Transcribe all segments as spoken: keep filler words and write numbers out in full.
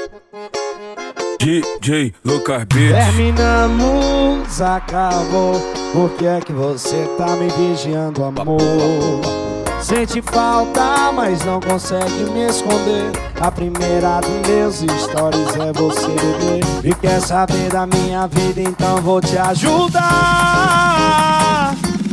D J Lucas Beats. Terminamos, acabou. Por que é que você tá me vigiando, amor? Sente falta, mas não consegue me esconder. A primeira dos meus stories é você, bebê. E quer saber da minha vida, então vou te ajudar.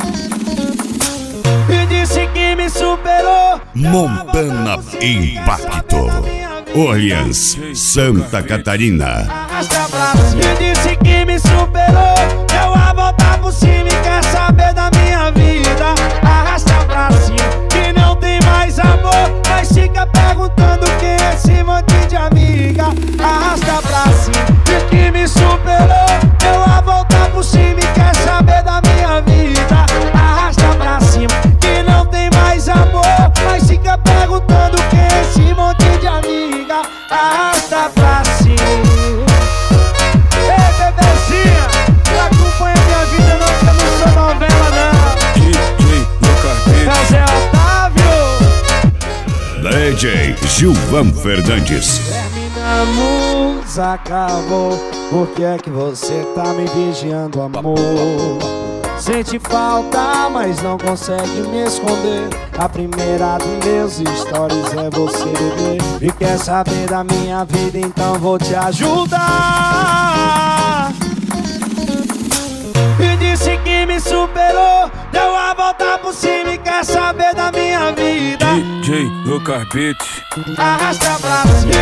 E disse que me superou. Montana Impacto, Orleans, Santa Catarina. Arrasta pra cima. E disse que me superou. Deu a volta por cima e quer saber da minha vida. Arrasta pra cima, que não tem mais amor, mas fica perguntando quem é esse monte de amiga. Arrasta pra cima. Diz que me superou. Deu a volta por cima e quer saber da minha vida. Arrasta pra cima, que não tem mais amor, mas fica perguntando quem é esse monte de amiga. Arrasta pra cima. Ei, bebezinha, tu acompanha minha vida, não, que eu não sou novela, não. D J Lucas É o Beats. Zé Otávio. D J Gilvan Fernandes. Terminamos, acabou. Por que é que você tá me vigiando, amor? Sente falta, mas não consegue me esconder. A primeira dos meus stories é você, bebê. E quer saber da minha vida, então vou te ajudar. E disse que me superou. Deu a volta por cima e quer saber da minha vida. D J Lucas Beats. Arrasta pra cima.